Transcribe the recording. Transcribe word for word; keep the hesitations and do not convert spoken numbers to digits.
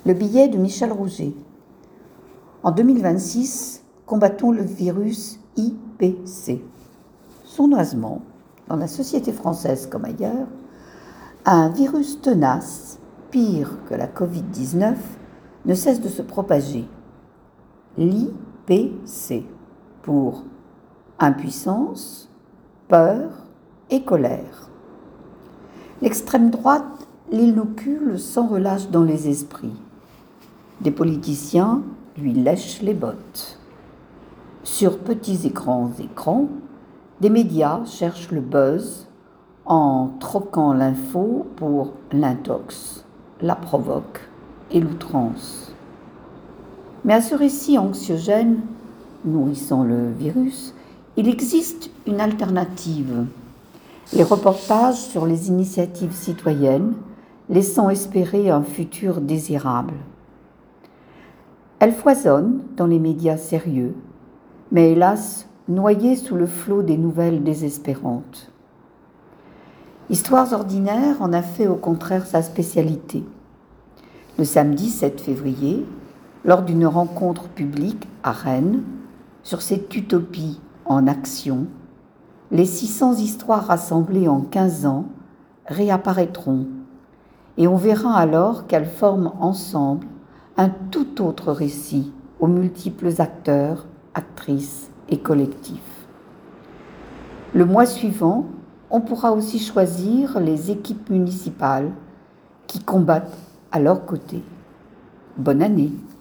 Le billet de Michel Rouget. En deux mille vingt-six, combattons le virus I P C. Sournoisement, dans la société française comme ailleurs, un virus tenace, pire que la covid dix-neuf, ne cesse de se propager. L'I P C, pour impuissance, peur et colère. L'extrême droite l'inocule sans relâche dans les esprits. Des politiciens lui lèchent les bottes. Sur petits écrans écrans, des médias cherchent le buzz en troquant l'info pour l'intox, la provoque et l'outrance. Mais à ce récit anxiogène, nourrissant le virus, il existe une alternative. Les reportages sur les initiatives citoyennes, laissant espérer un futur désirable. Elles foisonnent dans les médias sérieux, mais hélas, noyées sous le flot des nouvelles désespérantes. Histoires ordinaires en a fait au contraire sa spécialité. Le samedi sept février, lors d'une rencontre publique à Rennes, sur cette utopie en action, les six cents histoires rassemblées en quinze ans réapparaîtront, et on verra alors qu'elles forment ensemble un tout autre récit aux multiples acteurs, actrices et collectifs. Le mois suivant, on pourra aussi choisir les équipes municipales qui combattent à leur côté. Bonne année!